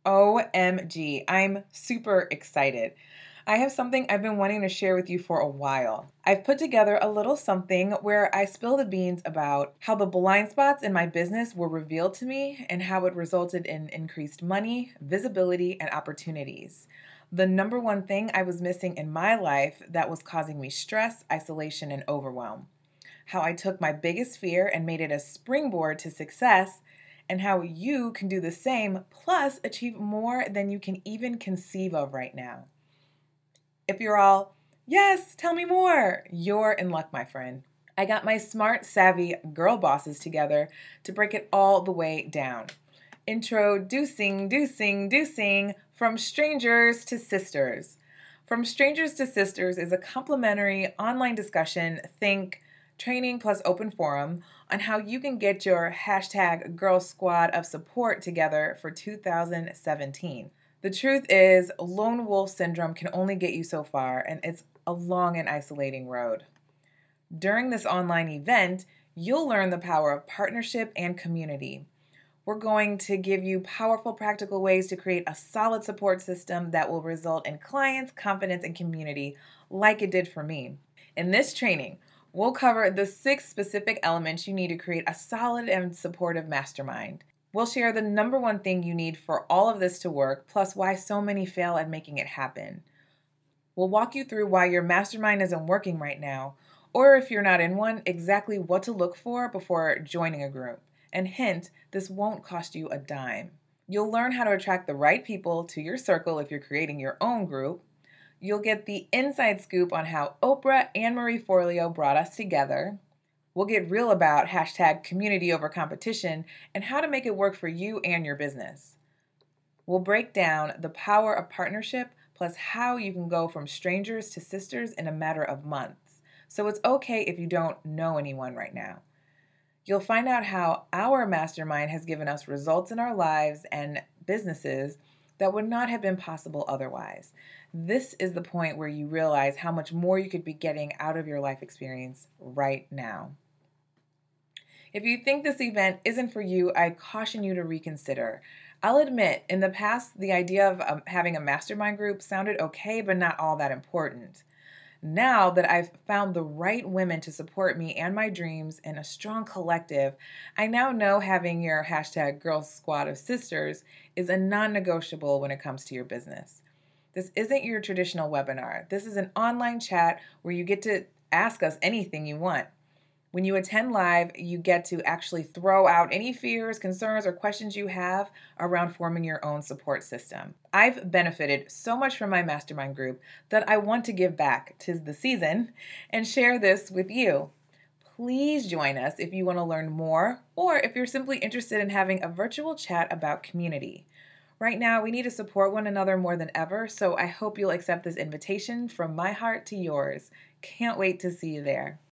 OMG, I'm super excited. I have something I've been wanting to share with you for a while. I've put together a little something where I spill the beans about how the blind spots in my business were revealed to me and how it resulted in increased money, visibility, and opportunities. The number one thing I was missing in my life that was causing me stress, isolation, and overwhelm. How I took my biggest fear and made it a springboard to success, and how you can do the same, plus achieve more than you can even conceive of right now. If you're all, yes, tell me more, you're in luck, my friend. I got my smart, savvy girl bosses together to break it all the way down. Introducing From Strangers to Sisters. From Strangers to Sisters is a complimentary online discussion, think training plus open forum, on how you can get your hashtag girl squad of support together for 2017. The truth is, lone wolf syndrome can only get you so far, and it's a long and isolating road. During this online event, you'll learn the power of partnership and community. We're going to give you powerful, practical ways to create a solid support system that will result in clients, confidence, and community like it did for me. In this training, we'll cover the 6 specific elements you need to create a solid and supportive mastermind. We'll share the number one thing you need for all of this to work, plus why so many fail at making it happen. We'll walk you through why your mastermind isn't working right now, or if you're not in one, exactly what to look for before joining a group. And hint, this won't cost you a dime. You'll learn how to attract the right people to your circle if you're creating your own group. You'll get the inside scoop on how Oprah and Marie Forleo brought us together. We'll get real about hashtag community over competition and how to make it work for you and your business. We'll break down the power of partnership plus how you can go from strangers to sisters in a matter of months. So it's okay if you don't know anyone right now. You'll find out how our mastermind has given us results in our lives and businesses that would not have been possible otherwise. This is the point where you realize how much more you could be getting out of your life experience right now. If you think this event isn't for you, I caution you to reconsider. I'll admit, in the past, the idea of having a mastermind group sounded okay, but not all that important. Now that I've found the right women to support me and my dreams in a strong collective, I now know having your hashtag girl squad of sisters is a non-negotiable when it comes to your business. This isn't your traditional webinar. This is an online chat where you get to ask us anything you want. When you attend live, you get to actually throw out any fears, concerns, or questions you have around forming your own support system. I've benefited so much from my mastermind group that I want to give back, 'tis the season, and share this with you. Please join us if you want to learn more, or if you're simply interested in having a virtual chat about community. Right now, we need to support one another more than ever, so I hope you'll accept this invitation from my heart to yours. Can't wait to see you there.